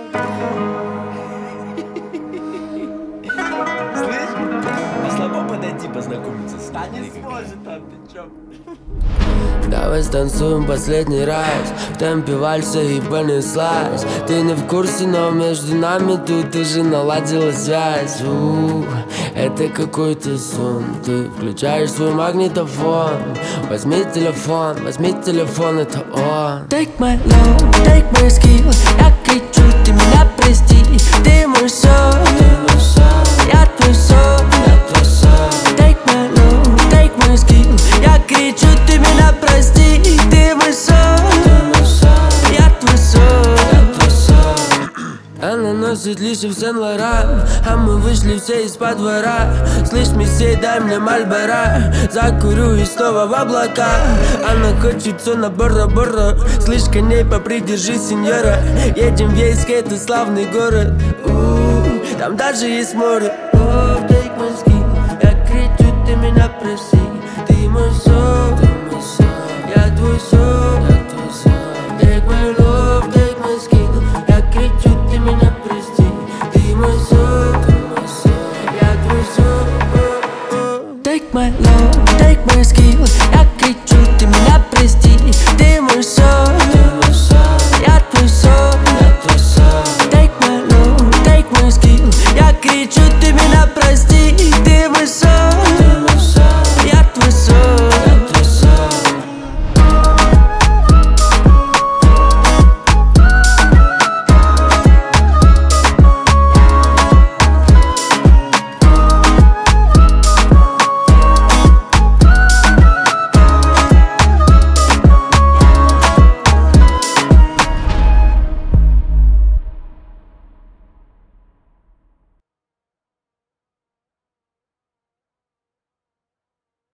Слышь, а слабо подойти познакомиться с ней? Не сможет там, ты чё? Давай станцуем последний раз, в темпе вальса и понеслась. Ты не в курсе, но между нами тут уже наладила связь. Это какой-то сон. Ты включаешь свой магнитофон. Возьми телефон, это он. Take my love, take my skill. Я кричу, ты меня прости. Ты мой сон, я твой сон. Take my love, take my skill. Я кричу, ты меня прости. Ты мой сон, я твой сон. Она носит лишь в Сен-Лоран, а мы вышли все из-под двора. Слышь, месье, дай мне Мальборо. Закурю и снова в облака. Она хочет все на Бора-Бора. Слышь, коней попридержи, сеньора. Едем в Ейск, это славный город. Там даже есть море. Take my skin. Я кричу, ты меня прости. Ты мой сон, я твой сон.